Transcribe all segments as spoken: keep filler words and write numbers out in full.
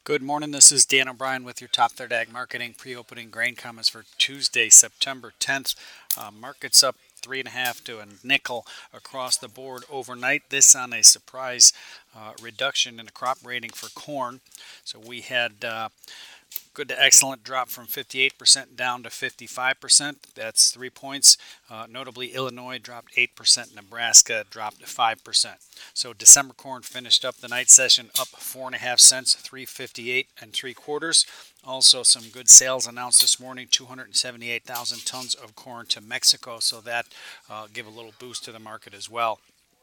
Good morning. This is Dan O'Brien with your Top Third Ag Marketing pre-opening grain comments for Tuesday, September tenth. Uh, markets up three and a half to a nickel across the board overnight. This on a surprise uh, reduction in the crop rating for corn. So we had uh, good to excellent drop from fifty-eight percent down to fifty-five percent. That's three points. Uh, notably, Illinois dropped eight percent. Nebraska dropped five percent. So December corn finished up the night session up four and a half cents, three fifty-eight and three quarters. Also, some good sales announced this morning: two hundred seventy-eight thousand tons of corn to Mexico. So that uh, give a little boost to the market as well.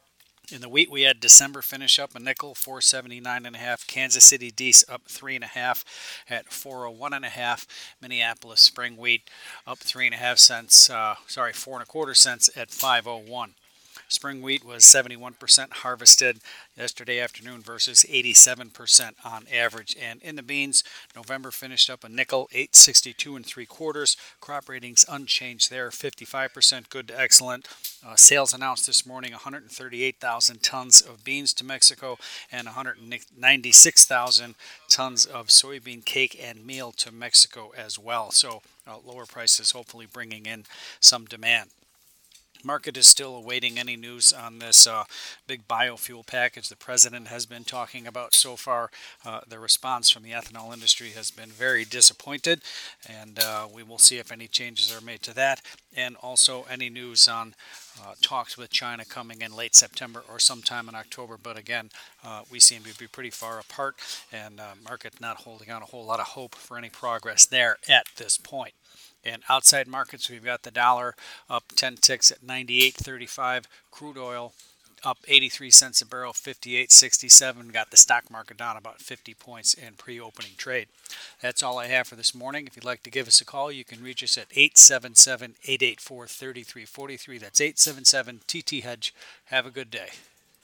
In the wheat, we had December finish up a nickel, four seventy-nine and a half. Kansas City Dees up three and a half at four oh one and a half. Minneapolis spring wheat up three and a half cents. Uh, sorry, four and a quarter cents at five oh one. Spring wheat was seventy-one percent harvested yesterday afternoon versus eighty-seven percent on average. And in the beans, November finished up a nickel, eight sixty-two and three quarters. Crop ratings unchanged there, fifty-five percent good to excellent. Uh, sales announced this morning: one hundred thirty-eight thousand tons of beans to Mexico and one hundred ninety-six thousand tons of soybean cake and meal to Mexico as well. So uh, lower prices hopefully bringing in some demand. Market is still awaiting any news on this uh, big biofuel package the president has been talking about so far. Uh, the response from the ethanol industry has been very disappointed, and uh, we will see if any changes are made to that, and also any news on uh, talks with China coming in late September or sometime in October. But again, uh, we seem to be pretty far apart, and uh, market not holding on a whole lot of hope for any progress there at this point. And outside markets, we've got the dollar up ten ticks at ninety-eight thirty-five. Crude oil up eighty-three cents a barrel, fifty-eight sixty-seven. Got the stock market down about fifty points in pre-opening trade. That's all I have for this morning. If you'd like to give us a call, you can reach us at eight seven seven, eight eight four, three three four three. That's eight seven seven T T Hedge. Have a good day.